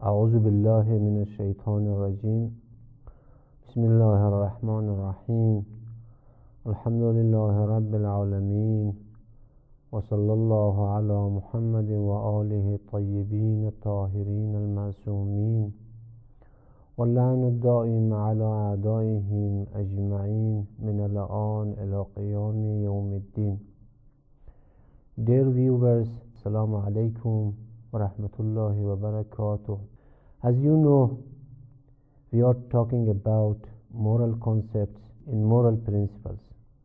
أعوذ بالله من الشيطان الرجيم. بسم الله الرحمن الرحيم. الحمد لله رب العالمين، وصلى الله على محمد وآله الطيبين الطاهرين المعصومين، واللعن الدائم على أعدائهم أجمعين من الآن إلى قيام يوم الدين. Dear viewers, Assalamu alaikum wa rahmatullahi wa barakatuh. As you know, we are talking about moral concepts and moral principles.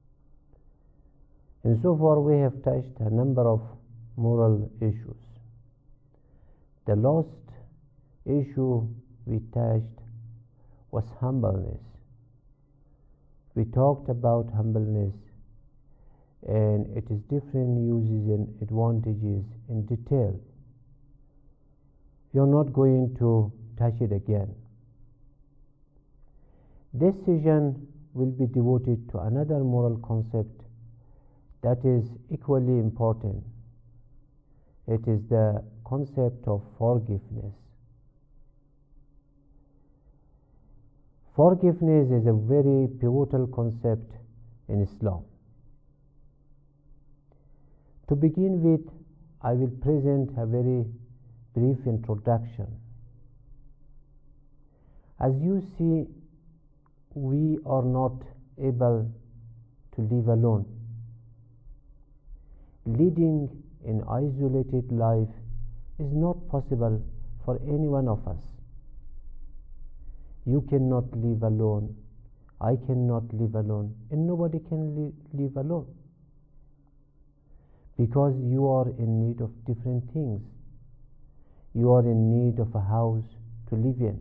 And so far we have touched a number of moral issues. The last issue we touched was humbleness. We talked about humbleness and its different uses and advantages in detail. We are not going to touch it again. This session will be devoted to another moral concept that is equally important. It is the concept of forgiveness. Forgiveness is a very pivotal concept in Islam. To begin with, I will present a very brief introduction. As you see, we are not able to live alone. Leading an isolated life is not possible for any one of us. You cannot live alone, I cannot live alone, and nobody can live alone, because you are in need of different things. You are in need of a house to live in.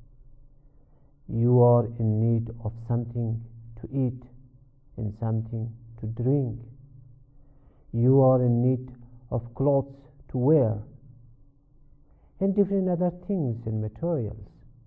You are in need of something to eat and something to drink. You are in need of clothes to wear and different other things and materials.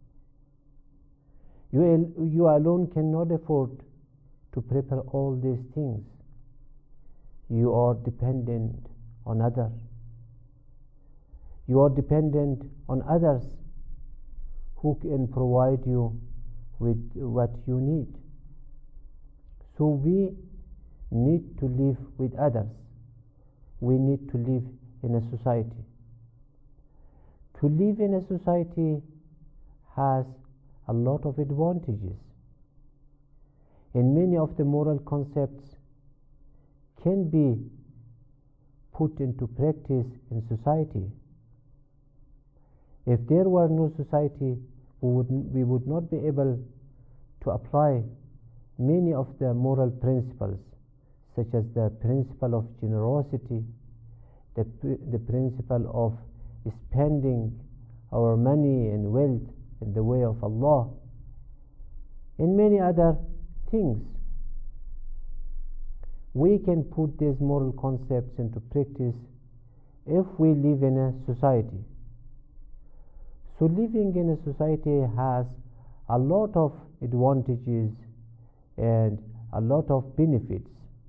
You alone cannot afford to prepare all these things. You are dependent on others. You are dependent on others who can provide you with what you need. So we need to live with others. We need to live in a society. To live in a society has a lot of advantages, and many of the moral concepts can be put into practice in society. If there were no society, we would not be able to apply many of the moral principles, such as the principle of generosity, the principle of spending our money and wealth in the way of Allah, and many other things. We can put these moral concepts into practice if we live in a society. So living in a society has a lot of advantages and a lot of benefits.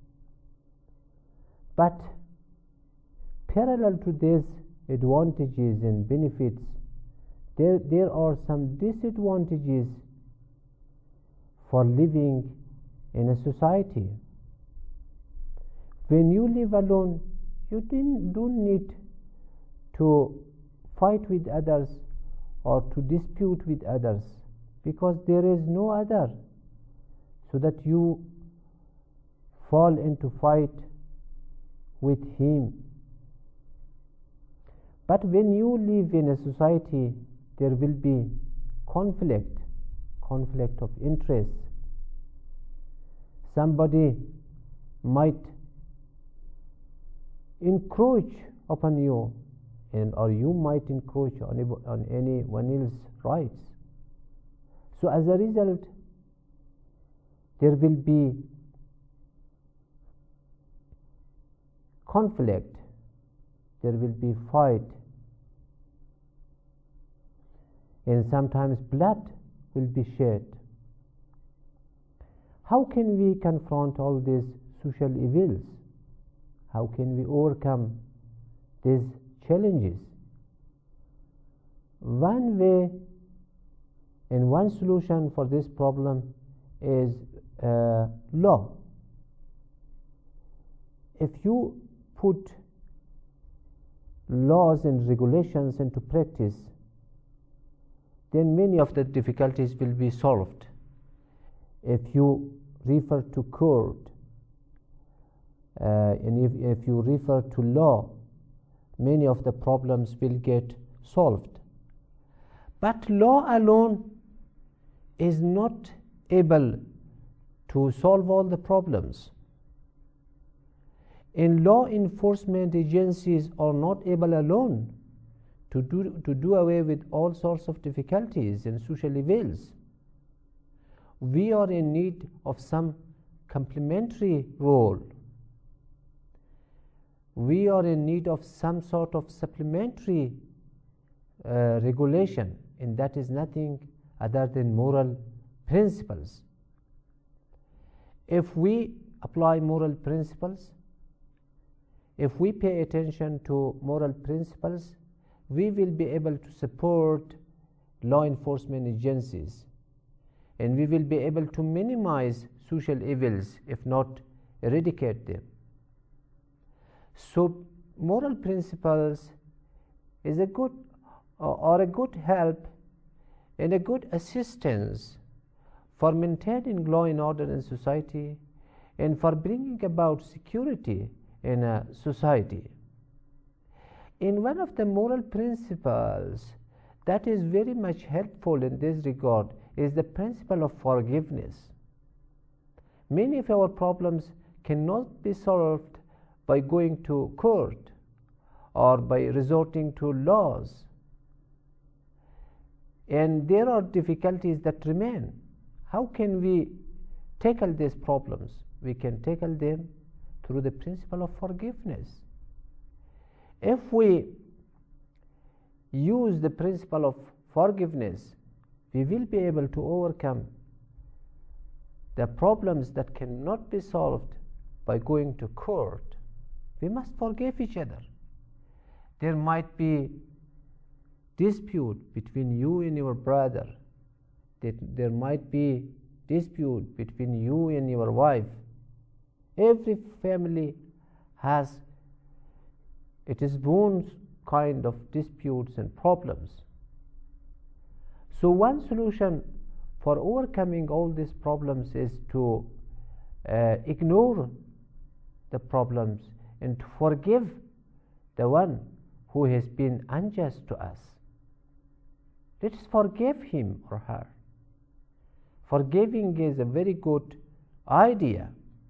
But parallel to these advantages and benefits, there are some disadvantages for living in a society. When you live alone, you don't need to fight with others or to dispute with others, because there is no other, so that you fall into fight with him. But when you live in a society, there will be conflict of interest. Somebody might encroach upon you, or you might encroach on anyone else's rights. So as a result, there will be conflict, there will be fight, and sometimes blood will be shed. How can we confront all these social evils? How can we overcome these challenges? One way and one solution for this problem is law. If you put laws and regulations into practice, then many of the difficulties will be solved. If you refer to court and if you refer to law, many of the problems will get solved. But law alone is not able to solve all the problems. And law enforcement agencies are not able alone to do away with all sorts of difficulties and social evils. We are in need of some complementary role. We are in need of some sort of supplementary regulation, and that is nothing other than moral principles. If we apply moral principles, if we pay attention to moral principles, we will be able to support law enforcement agencies, and we will be able to minimize social evils, if not eradicate them. So moral principles is a good help and a good assistance for maintaining law and order in society and for bringing about security in a society. In one of the moral principles that is very much helpful in this regard is the principle of forgiveness. Many of our problems cannot be solved by going to court or by resorting to laws, and there are difficulties that remain. How can we tackle these problems? We can tackle them through the principle of forgiveness. If we use the principle of forgiveness, we will be able to overcome the problems that cannot be solved by going to court. We must forgive each other. There might be dispute between you and your brother. There might be dispute between you and your wife. Every family has its own kind of disputes and problems. So one solution for overcoming all these problems is to ignore the problems and to forgive the one who has been unjust to us. Let us forgive him or her. Forgiving is a very good idea.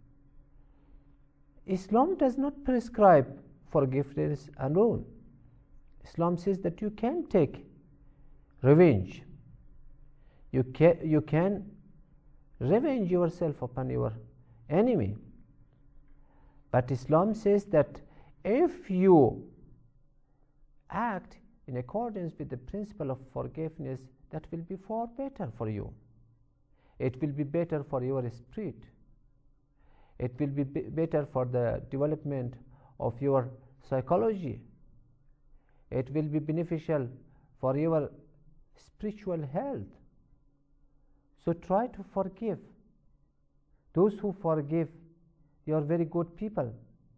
Islam does not prescribe forgiveness alone. Islam says that you can take revenge. You can revenge yourself upon your enemy. But Islam says that if you act in accordance with the principle of forgiveness, that will be far better for you. It will be better for your spirit. It will be better for the development of your psychology. It will be beneficial for your spiritual health. So try to forgive. Those who forgive, they are very good people.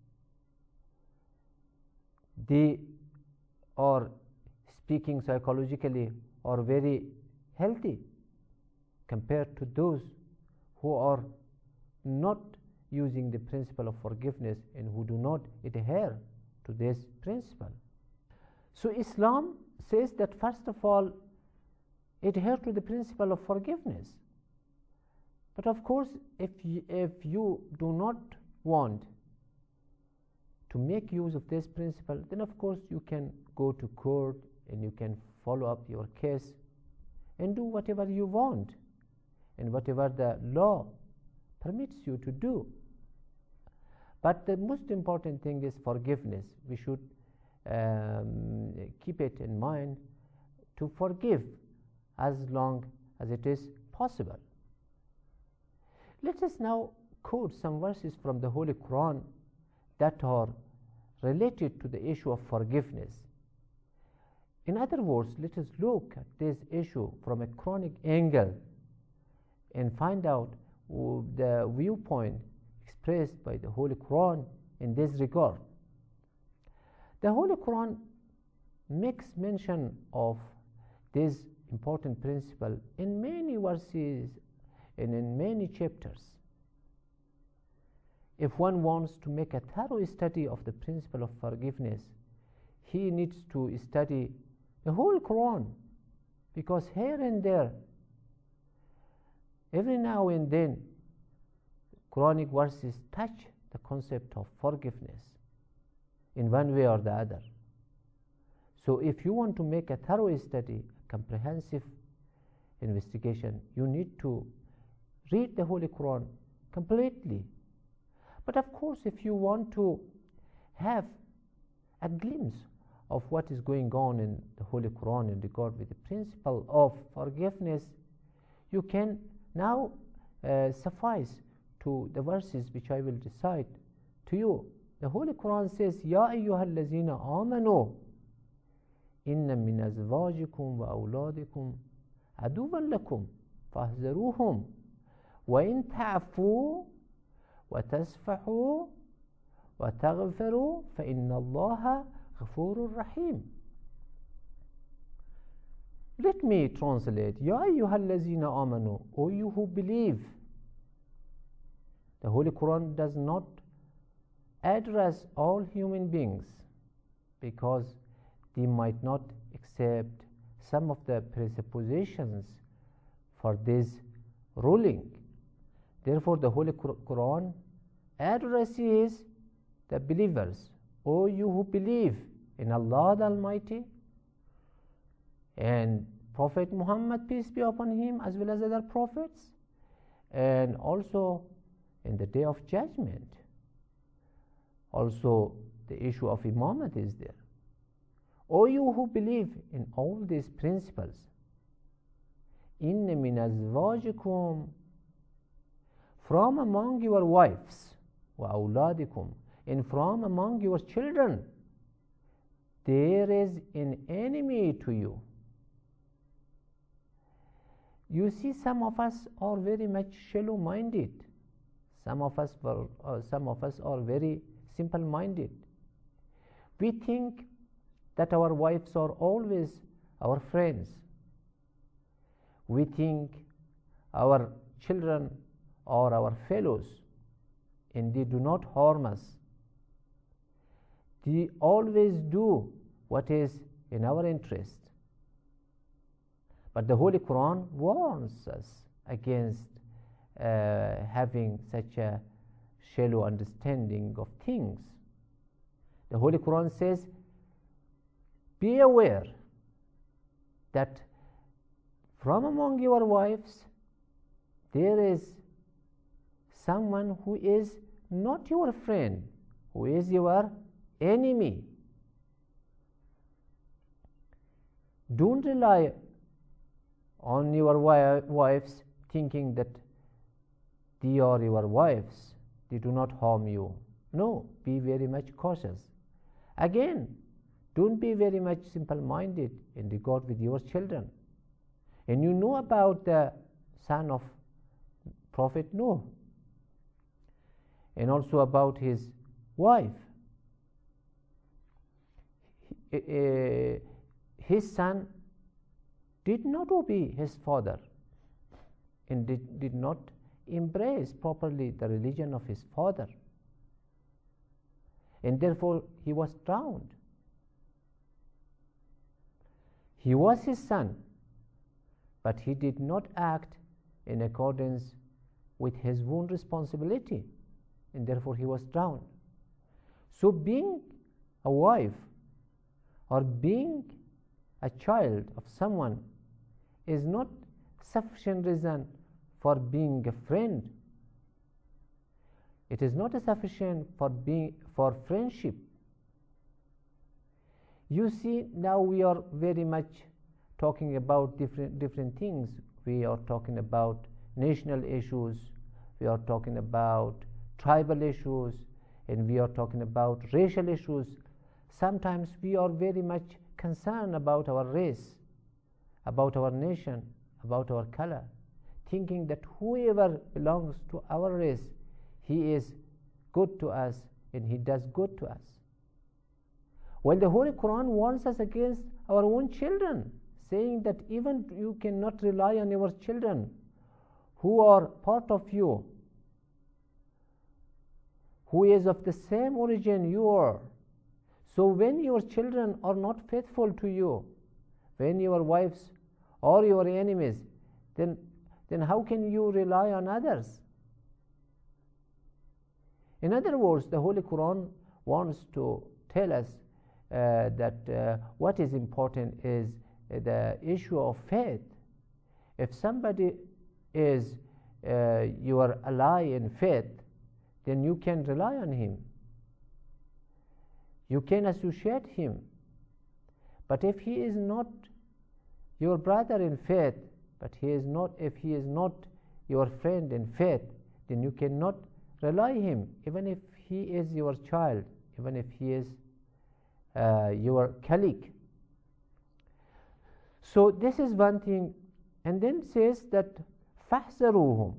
They are, speaking psychologically, are very healthy compared to those who are not using the principle of forgiveness and who do not adhere to this principle. So Islam says that first of all, adhere to the principle of forgiveness. But of course, if you do not want to make use of this principle, then of course you can go to court and you can follow up your case and do whatever you want and whatever the law permits you to do. But the most important thing is forgiveness. We should keep it in mind to forgive as long as it is possible. Let us now quote some verses from the Holy Quran that are related to the issue of forgiveness. In other words, let us look at this issue from a Quranic angle and find out the viewpoint expressed by the Holy Quran in this regard. The Holy Quran makes mention of this important principle in many verses and in many chapters. If one wants to make a thorough study of the principle of forgiveness, he needs to study the whole Quran, because here and there, every now and then, Quranic verses touch the concept of forgiveness in one way or the other. So if you want to make a thorough study, comprehensive investigation, you need to read the Holy Quran completely. But of course, if you want to have a glimpse of what is going on in the Holy Quran in regard with the principle of forgiveness, you can now suffice to the verses which I will recite to you. The Holy Quran says, Ya ayyuhallazina amanu inna min azwajikum wa awladikum aduwwan lakum fahzaruhum wa in ta'fu wa tasfahu wa taghfiru fa inna Allaha ghafurur rahim. Let me translate. Ya ayyuhallazina amanu, O you who believe. The Holy Quran does not address all human beings, because they might not accept some of the presuppositions for this ruling. Therefore, the Holy Quran addresses the believers. O you who believe in Allah the Almighty and Prophet Muhammad, peace be upon him, as well as other prophets, and also in the Day of Judgment. Also, the issue of imamat is there. O you who believe in all these principles, inna min azwajikum, from among your wives, wa awladikum, and from among your children, there is an enemy to you. You see, some of us are very much shallow-minded. Some of us are very simple-minded. We think that our wives are always our friends. We think our children are our fellows, and they do not harm us. They always do what is in our interest. But the Holy Quran warns us against having such a shallow understanding of things. The Holy Quran says, be aware that from among your wives there is someone who is not your friend, who is your enemy. Don't rely on your wives thinking that they are your wives, they do not harm you. No, be very much cautious. Again, don't be very much simple-minded in regard with your children. And you know about the son of Prophet Noah, and also about his wife. His son did not obey his father and did not embrace properly the religion of his father, and therefore he was drowned. He was his son, but he did not act in accordance with his own responsibility, and therefore he was drowned. So being a wife or being a child of someone is not sufficient reason for being a friend. It is not a sufficient for friendship. You see, now we are very much talking about different things. We are talking about national issues, we are talking about tribal issues, and we are talking about racial issues. Sometimes we are very much concerned about our race, about our nation, about our color, thinking that whoever belongs to our race, he is good to us and he does good to us. While the Holy Quran warns us against our own children, saying that even you cannot rely on your children who are part of you, who is of the same origin you are. So when your children are not faithful to you, when your wives are your enemies, then how can you rely on others? In other words, the Holy Quran wants to tell us that what is important is the issue of faith. If somebody is your ally in faith, then you can rely on him. You can associate him. But if he is not your brother in faith, if he is not your friend in faith, then you cannot rely him, even if he is your child, even if he is your colleague. So this is one thing. And then says that فَاحْذَرُوهُمْ,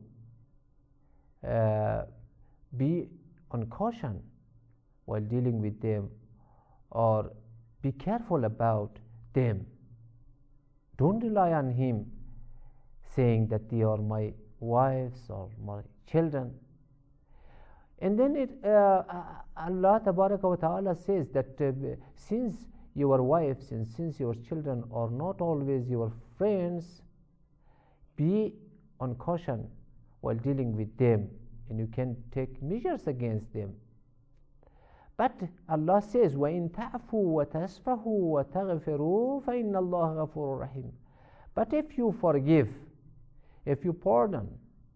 be on caution while dealing with them, or be careful about them. Don't rely on him saying that they are my wives or my children. And then Allah Tabaraka wa Ta'ala says that since your wives and since your children are not always your friends, be on caution while dealing with them, and you can take measures against them. But Allah says, وَإِن تَعْفُوا وَتَصْفَحُوا وَتَغْفِرُوا فَإِنَّ اللَّهَ غَفُورٌ رَحِيمٌ. But if you forgive, if you pardon,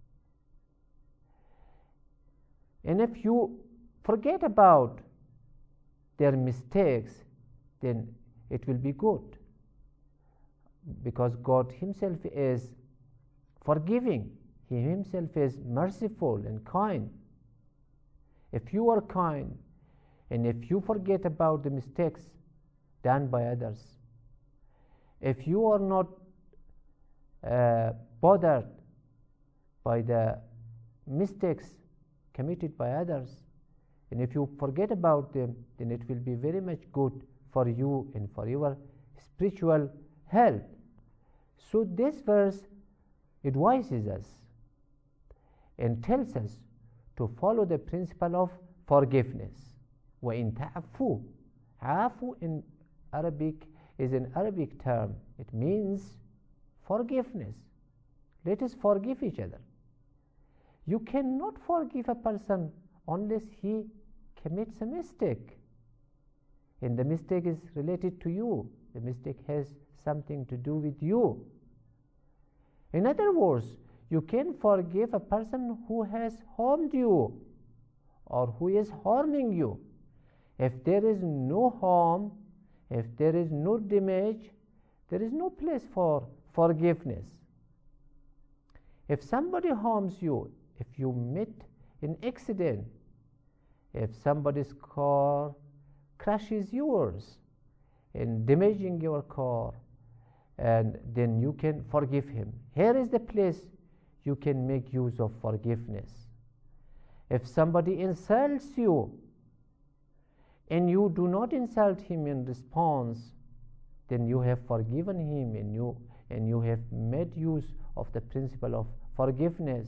and if you forget about their mistakes, then it will be good, because God himself is forgiving. He himself is merciful and kind. If you are kind and if you forget about the mistakes done by others, if you are not bothered by the mistakes committed by others, and if you forget about them, then it will be very much good for you and for your spiritual health. So this verse advises us and tells us to follow the principle of forgiveness. وَإِن تَعْفُوا, عَفُوا in Arabic is an Arabic term. It means forgiveness. Let us forgive each other. You cannot forgive a person unless he commits a mistake, and the mistake is related to you. The mistake has something to do with you. In other words, you can forgive a person who has harmed you or who is harming you. If there is no harm, if there is no damage, there is no place for forgiveness. If somebody harms you, if you meet an accident, if somebody's car crashes yours and damaging your car, and then you can forgive him. Here is the place you can make use of forgiveness. If somebody insults you and you do not insult him in response, then you have forgiven him, and you have made use of the principle of forgiveness.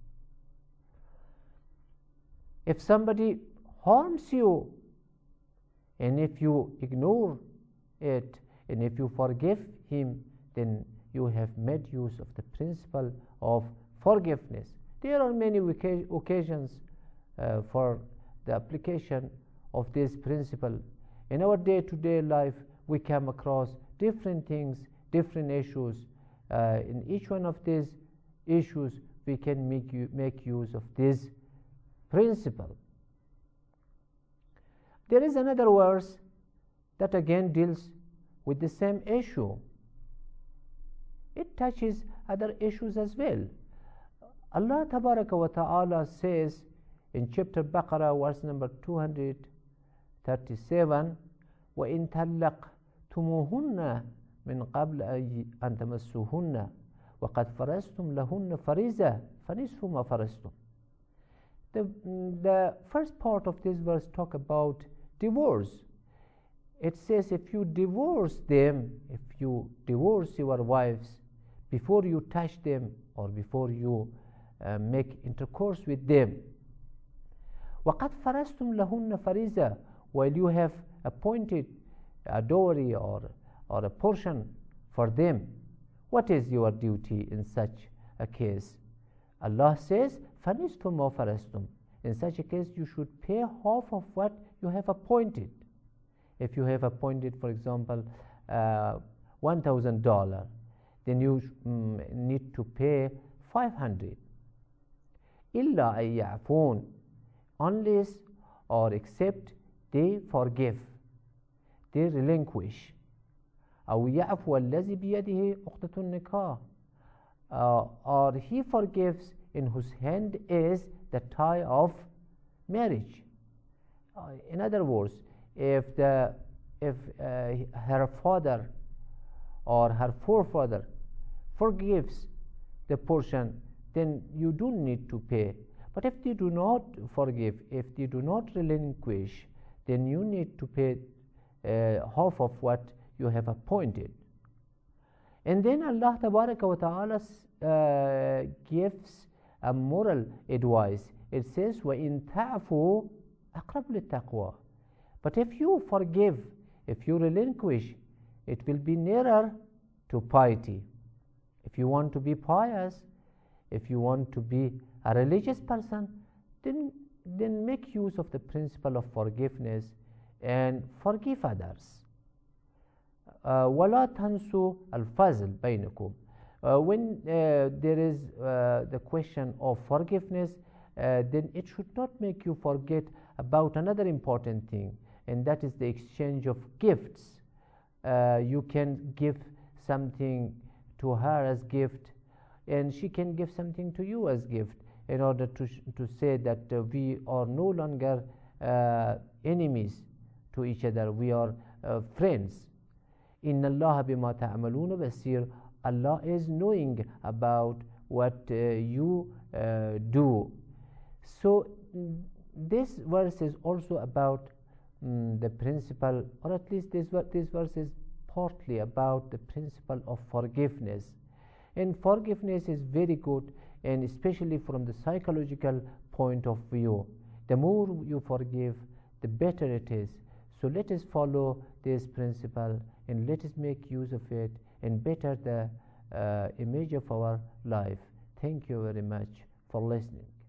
If somebody harms you, and if you ignore it, and if you forgive him, then you have made use of the principle of forgiveness. There are many occasions for the application of this principle. In our day-to-day life, we come across different things, different issues. In each one of these issues, we can make use of this principle. There is another verse that again deals with the same issue. It touches other issues as well. Allah Tabaraka wa Ta'ala says in chapter Baqarah, verse number 237, وَإِن طلقتموهن من قبل أن تمسوهن وقد فرضتم لهن فريضة فنصف ما فرضتم. The first part of this verse talk about divorce. It says if you divorce them, if you divorce your wives before you touch them or before you make intercourse with them, وَقَدْ فَرَزْتُمْ لَهُنَّ فَرِيضَةً, while you have appointed a dowry or a portion for them, what is your duty in such a case? Allah says, فَنِصْفُ مَا فَرَزْتُمْ. In such a case, you should pay half of what you have appointed. If you have appointed, for example, $1,000, then you need to pay 500. إِلَّا أَن يَعْفُونَ, unless or except they forgive, they relinquish. أو يعفو الذي بيده عقدة النكاح, or he forgives in whose hand is the tie of marriage. In other words, if her father or her forefather forgives the portion, then you don't need to pay. But if they do not forgive, if they do not relinquish, then you need to pay half of what you have appointed. And then Allah Tabaraka wa Ta'ala gives a moral advice. It says, وَإِن تَعْفُوا أَقْرَبُ لِلتَّقْوَى. But if you forgive, if you relinquish, it will be nearer to piety. If you want to be pious, if you want to be a religious person, then make use of the principle of forgiveness and forgive others. وَلَا تَنْسُوا الْفَضْلَ بَيْنَكُمْ. When there is the question of forgiveness, then it should not make you forget about another important thing, and that is the exchange of gifts. You can give something to her as gift, and she can give something to you as gift, in order to say that we are no longer enemies to each other, we are friends. إِنَّ اللَّهَ بِمَا تَعْمَلُونَ بَصِيرٌ. Allah is knowing about what you do. So this verse is also about the principle, or at least this verse is partly about the principle of forgiveness. And forgiveness is very good, and especially from the psychological point of view. The more you forgive, the better it is. So let us follow this principle and let us make use of it and better the image of our life. Thank you very much for listening.